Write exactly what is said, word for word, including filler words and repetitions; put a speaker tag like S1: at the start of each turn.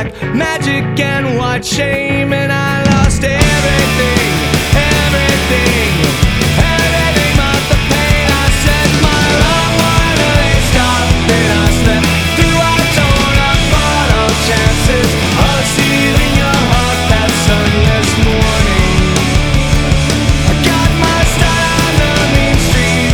S1: black magic and white shame, and I lost everything, everything.